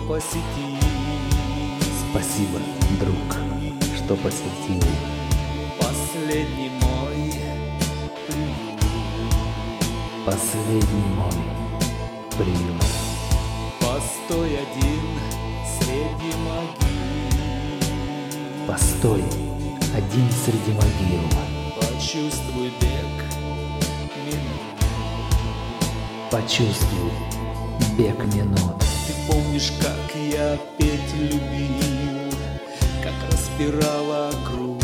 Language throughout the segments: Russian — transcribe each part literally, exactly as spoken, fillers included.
посетил. Спасибо, друг, что посетил. Последний мой приют. Последний мой приют. Постой один среди могил. Постой один среди могил. Почувствуй бег минут. Почувствуй бег минут. Ты помнишь, как я петь любил, как распирала грудь.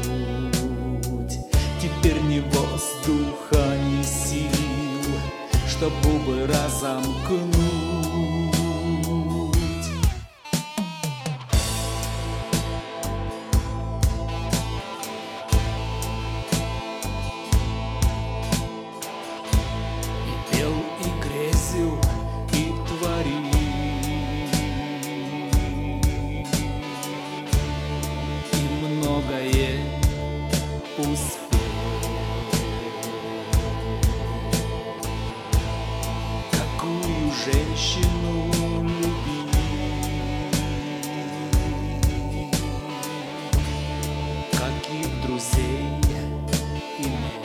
Теперь ни воздуха, ни сил, чтоб губы разомкнуть. И пел, и грезил, и творил. И многое успел. Какую женщину любил, каких друзей имел.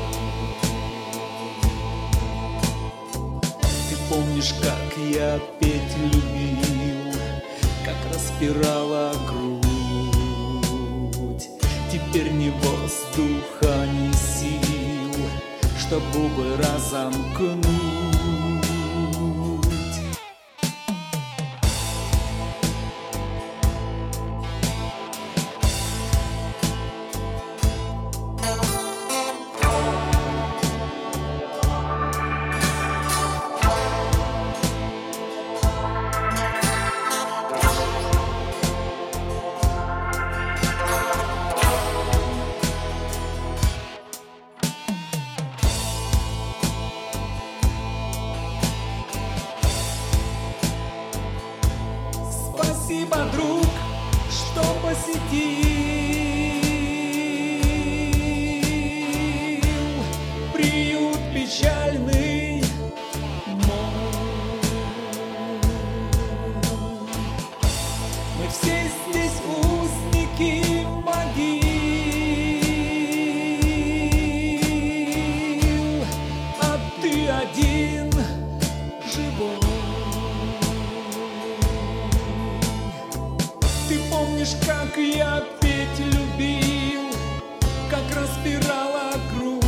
Ты помнишь, как я петь любил, как распирала грудь. Теперь ни воздуха, ни сил, чтоб губы разомкнуть. Спасибо, друг, что посетил приют печальный мой. Мы все здесь узники могил, а ты один живой. Ты помнишь, как я петь любил, как распирала грудь.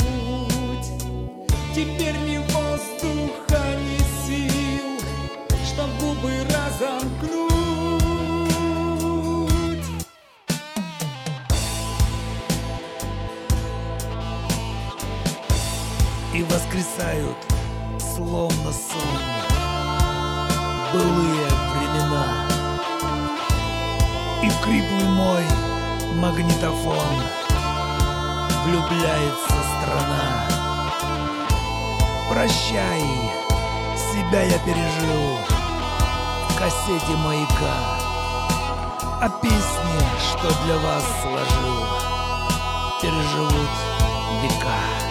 Теперь ни воздуха, ни сил, чтоб губы разомкнуть. И воскресают, словно сон, былые времена. И в хриплый мой магнитофон влюбляется страна. Прощай, себя я пережил в кассете маяка, а песни, что для вас сложил, переживут века.